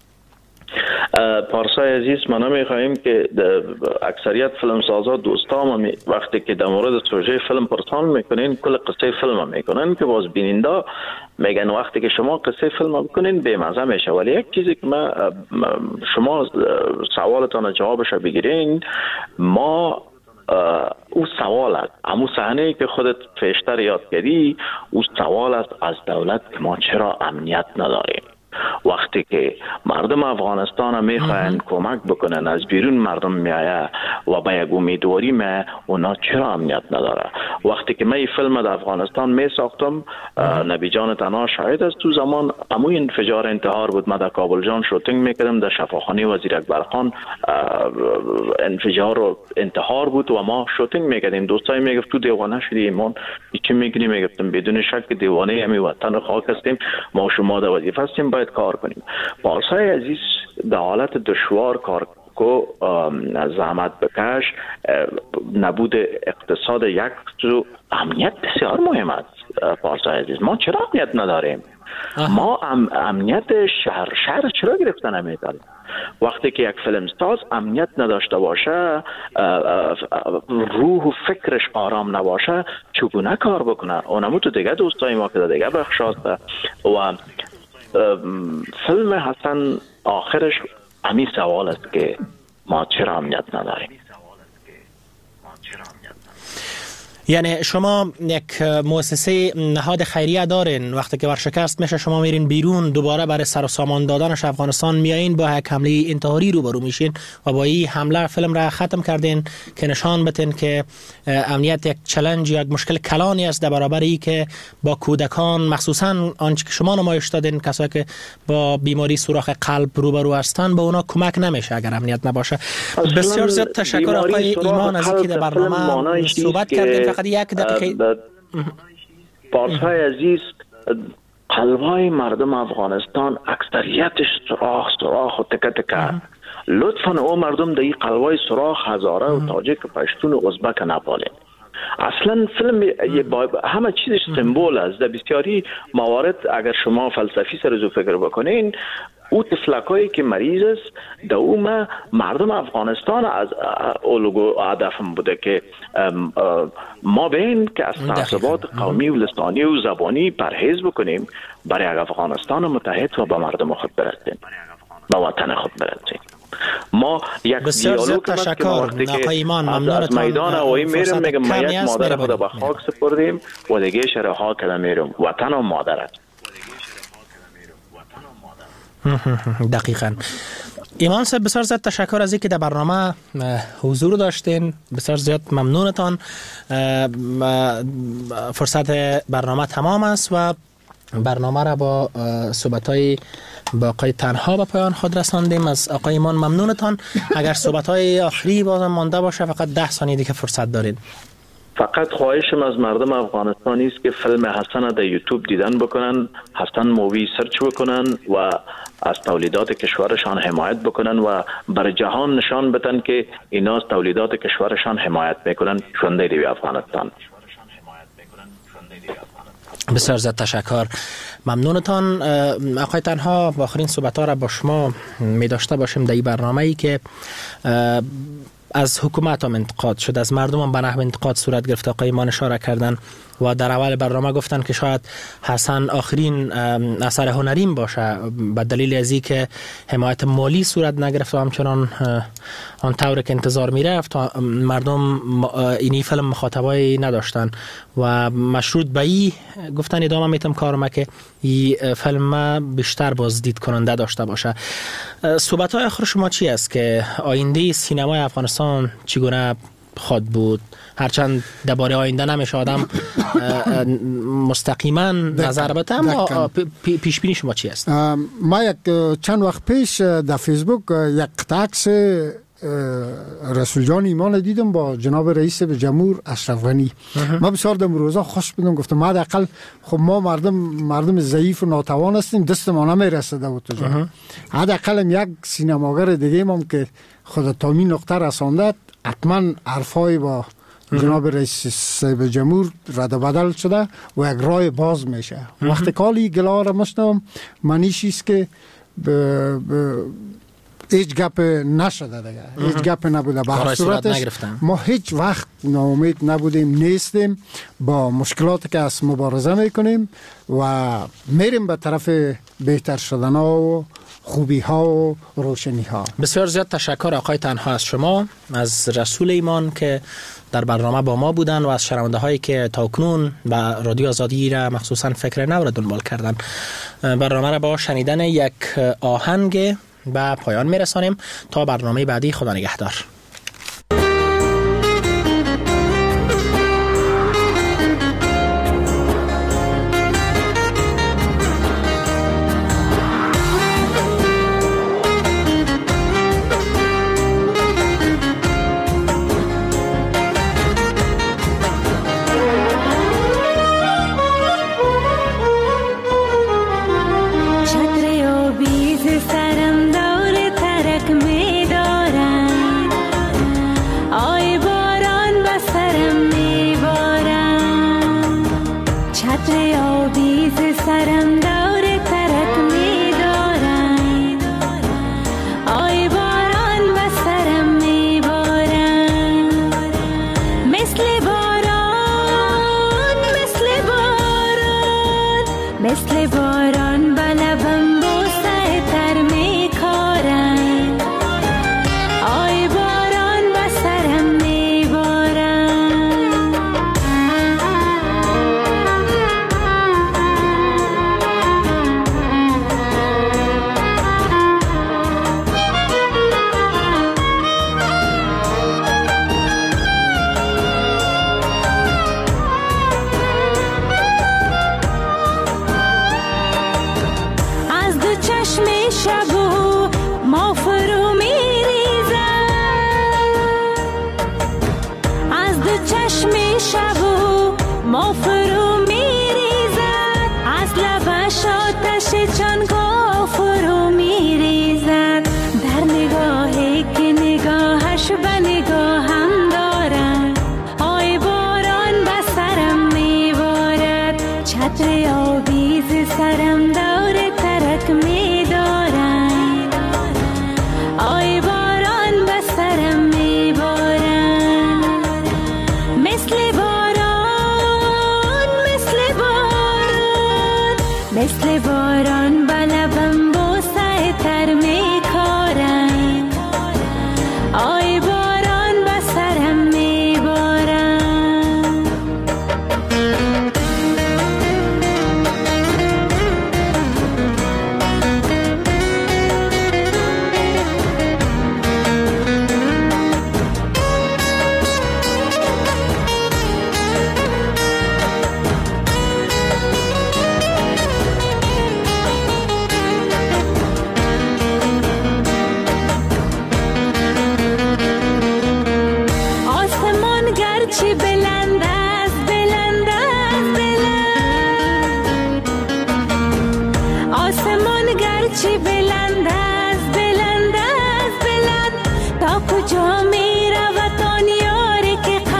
پارسای عزیز، ما نمیخواهیم که اکثریت فیلمسازا دوستام وقتی که در مورد سوژه فیلم پرسان میکنین کل قصه فیلم میکنن که باز بیننده میگن وقتی که شما قصه فیلم بکنین بی‌مزه میشه. ولی یک چیزی که ما شما سوالتان جوابش بگیرین، ما او سوال است، همون صحنه که خودت پیشتر یاد کردی، او سوال است از دولت که ما چرا امنیت نداریم. وقتی که مردم افغانستان میخواین کمک بکنن، از بیرون مردم میایه و با یک امیدواری ما اونا چرا امنیت نداره. وقتی که من این فیلم در افغانستان می ساختم، نبی جان تنها شاهد است، تو زمان اموی انفجار انتحار بود. من در کابل جان شوتینگ میکردم، در شفاخانه وزیر اکبر خان انفجار و انتحار بود و ما شوتینگ میکردیم. دوستای میگفت تو دیوانه شدی ایمان، چی میگی؟ میگفتم بدون شک دیوانه همی وطن خاک هستیم، ما شما در وظیفه هستیم، باید کار کنیم. پارسای عزیز، در حالت دشوار کار کو زحمت بکش، نبود اقتصاد یک تو امنیت بسیار مهم است. پارسای عزیز، ما چرا امنیت نداریم؟ ما ام امنیت شهر شهر چرا گرفته نمیداریم؟ وقتی که یک فیلمساز امنیت نداشته باشه، روح و فکرش آرام نباشه، چگونه کار بکنه؟ اونمو تو دیگه دوستای ما که دیگه بخشاسته و فیلم حسن آخرش همین سوال است که ما چرا امنیت نداریم. یعنی شما یک مؤسسه نهاد خیریه دارین، وقتی که ورشکست میشه شما میرین بیرون، دوباره برای سر و سامان دادنش افغانستان میایین، با یک حمله انتحاری روبرو میشین و با این حمله فیلم را ختم کردین که نشان بتین که امنیت یک چالش یا یک مشکل کلانی است در برابر ای که با کودکان، مخصوصا آنچه که شما نمایش دادین، کسایی که با بیماری سوراخ قلب روبرو هستن، به اونا کمک نمیشه اگر امنیت نباشه. بسیار زیاد تشکر آقای ایمان از اینکه در برنامه صحبت کردین. فقط یک دقیقه. پارسای عزیز، قلبای مردم افغانستان اکثریتش سراخ سراخ و تکه تکه. لطفاً او مردم در این قلبای سراخ هزاره و تاجیک و پشتون و ازبک نپالین. اصلا فیلم همه چیزش سمبول است. در بسیاری موارد اگر شما فلسفی سرزو فکر بکنین، او تفلکایی که مریض است در او ما مردم افغانستان از اولگو هدفم بوده که ما بین که از تعصبات قومی و لسانی و زبانی پرهیز بکنیم، برای افغانستان متحد و به مردم خود برسیم، به وطن خود برسیم. ما یک بسیار تشکر آقای ایمان، ممنونتان. از میدان هوایی میرم میگم ما یک مادر خود به خاک سپردیم و دیگه شرها کده میرم، وطن و مادر است. دقیقاً. ایمان صاحب، بسیار زیاد تشکر از اینکه در برنامه حضور داشتین. بسیار زیاد ممنونتان. فرصت برنامه تمام است و برنامه را با صحبت‌های با آقای تنها به پایان خود رساندیم. از آقای ایمان ممنونتان. اگر صحبت‌های آخری بازم مانده باشه، فقط ده ثانیه دیگه فرصت دارین. فقط خواهشم از مردم افغانستانی است که فیلم حسن در یوتیوب دیدن بکنن، حسن مووی سرچ بکنن و از تولیدات کشورشان حمایت بکنن و بر جهان نشان بدن که اینا از تولیدات کشورشان حمایت میکنن. ژوندی دی افغانستان. بسیار زیاد تشکر. ممنونتان. آقای تنها، آخرین صحبت‌ها را با شما می داشته باشیم در این برنامه‌ای که از حکومت هم انتقاد شد، از مردم هم به نحو انتقاد صورت گرفت. آقای ایمان اشاره کردن و در اول برنامه گفتن که شاید حسن آخرین اثر هنریم باشه به دلیل از این که حمایت مالی صورت نگرفت و همچنان آن طور که انتظار میرفت مردم اینی فیلم مخاطبای نداشتن و مشروط به این گفتن ادامه میتم کارم که این فیلم بیشتر بازدید کننده داشته باشه. صحبت های آخر شما چی است که آینده سینمای افغانستان چگونه خواهد بود؟ هرچند درباره آینده نمیشه آدم مستقیما نظر بده، اما پیش بینی شما چی است؟ ما یک چند وقت پیش در فیسبوک یک قطعه عکس رسول جان ایمان دیدم با جناب رئیس جمهور اشرف غنی. ما بسیار در روزا خوش بودم، گفتم ما حداقل خب ما مردم مردم ضعیف و ناتوان هستیم، دست ما نمیرسه بود تو جان. حداقل یک سینماگر دیگه هم که خود تا این نقطه رسانده حتما حرفای با جناب رئیس صاحب جمهور رد و بدل شده و یک راه باز میشه. وقتی کالی گلا را مشنم منیش است که هیچ گپ نشده دیگه، هیچ گپ نبوده. به هر صورتش ما هیچ وقت ناامید نبودیم، نیستیم، با مشکلاتی که از مبارزه میکنیم و میریم به طرف بهتر شدن ها و خوبی ها و روشنی ها. بسیار زیاد تشکر آقای تنها از شما، از رسول ایمان که در برنامه با ما بودن و از شنونده هایی که تاکنون به رادیو آزادی را مخصوصا فکر نو را دنبال کردن. برنامه را با شنیدن یک آهنگ به پایان میرسانیم تا برنامه بعدی. خدا نگهدار.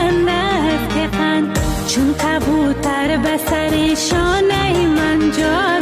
چون کبوتر به سر شانه من جا